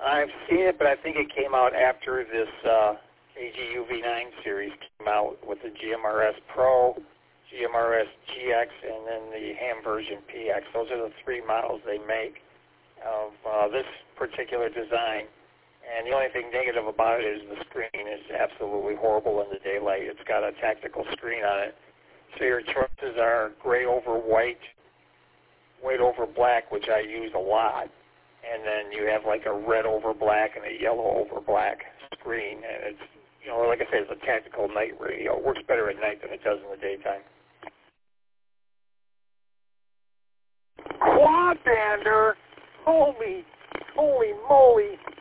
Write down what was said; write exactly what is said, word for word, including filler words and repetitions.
I've seen it, but I think it came out after this uh, K G U V nine series came out with the G M R S Pro, G M R S G X, and then the Ham version P X. Those are the three models they make of uh, this particular design. And the only thing negative about it is the screen is absolutely horrible in the daylight. It's got a tactical screen on it. So your choices are gray over white, white over black, which I use a lot. And then you have like a red over black and a yellow over black screen. And it's, you know, like I said, it's a tactical night radio. It works better at night than it does in the daytime. Quadbander? Holy, holy moly.